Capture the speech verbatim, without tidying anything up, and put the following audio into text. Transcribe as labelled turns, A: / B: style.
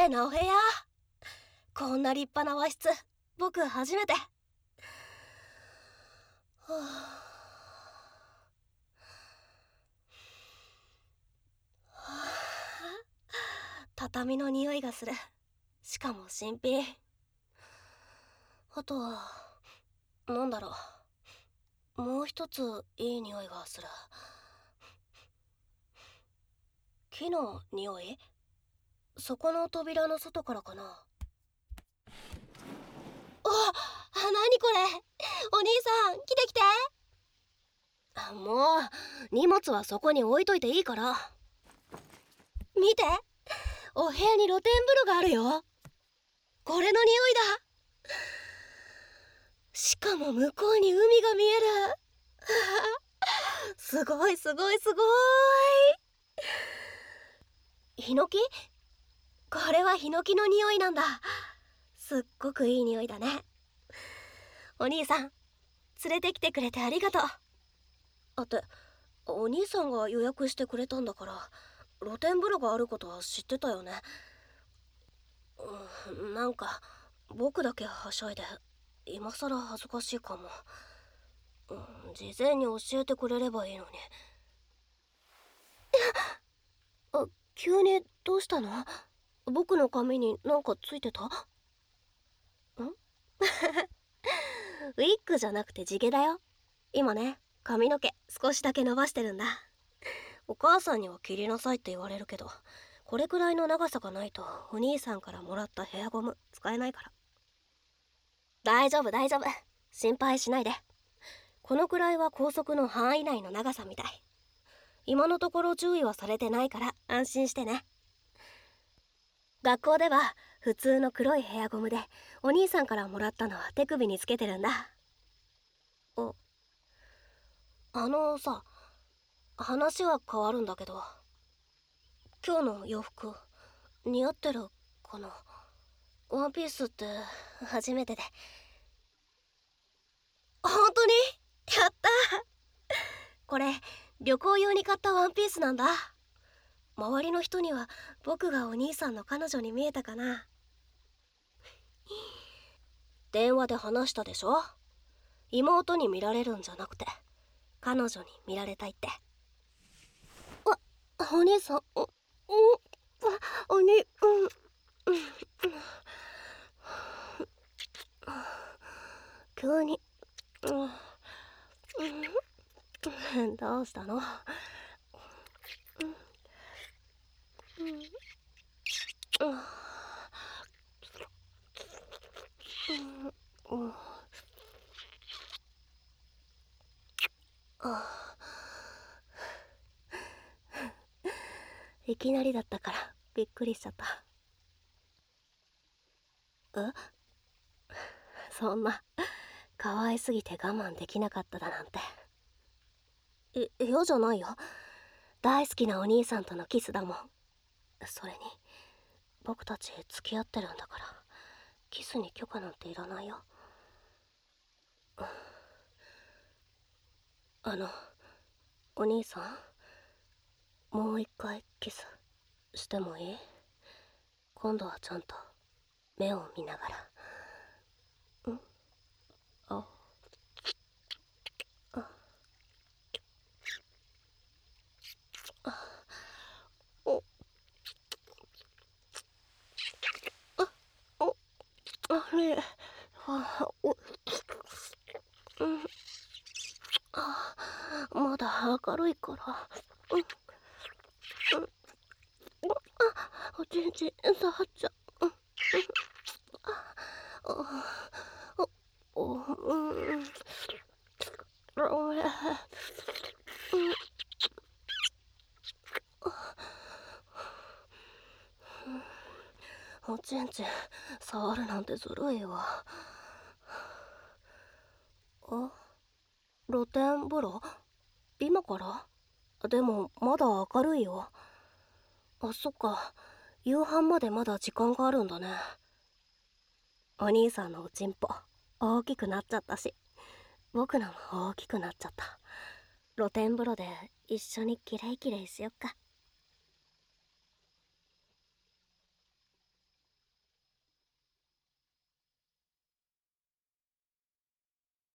A: 麗なお部屋。こんな立派な和室、僕初めて。はあ、畳の匂いがする。しかも新品。あとはなんだろう、もう一ついい匂いがする。木の匂い？そこの扉の外からかな。あ、何これ。お兄さん来て来て。もう荷物はそこに置いといていいから。見て、お部屋に露天風呂があるよ。これの匂いだ。しかも向こうに海が見える。すごいすごいすごい。ヒノキ？これはヒノキの匂いなんだ。すっごくいい匂いだね。お兄さん連れてきてくれてありがとう。あって、お兄さんが予約してくれたんだから露天風呂があることは知ってたよね。うん、なんか僕だけはしゃいで今さら恥ずかしいかも。うん、事前に教えてくれればいいのに。あ、急にどうしたの？僕の髪になんかついてた？んウィッグじゃなくて地毛だよ。今ね、髪の毛少しだけ伸ばしてるんだ。お母さんには切りなさいって言われるけど、これくらいの長さがないとお兄さんからもらったヘアゴム使えないから。大丈夫大丈夫、心配しないで。このくらいは校則の範囲内の長さみたい。今のところ注意はされてないから安心してね。学校では普通の黒いヘアゴムで、お兄さんからもらったのは手首につけてるんだ。あ、あのさ、話は変わるんだけど、今日の洋服似合ってるかな？ワンピースって初めてで。本当に？やった。これ旅行用に買ったワンピースなんだ。周りの人には僕がお兄さんの彼女に見えたかな？電話で話したでしょ。妹に見られるんじゃなくて彼女に見られたいって。あ、お兄さん、お、お、おに、うん、急に、うん、どうしたの？いきなりだったからびっくりしちゃった。え？そんな可愛すぎて我慢できなかっただなんて。い嫌じゃないよ。大好きなお兄さんとのキスだもん。それに僕たち付き合ってるんだからキスに許可なんていらないよ。あの、お兄さん、もう一回キスしてもいい？今度はちゃんと目を見ながら。ん？あ、あ、あ、お、あ、お、あれ、あ、お、うん、あ、まだ明るいから。うん、うん、あ、全然触っちゃう。うん、あ、お、お、うん、ごめん。うん、おちんちん触るなんてずるいわ。あ、露天風呂？今から？でもまだ明るいよ。あ、そっか、夕飯までまだ時間があるんだね。お兄さんのおちんぽ大きくなっちゃったし、僕のも大きくなっちゃった。露天風呂で一緒にキレイキレイしよっか。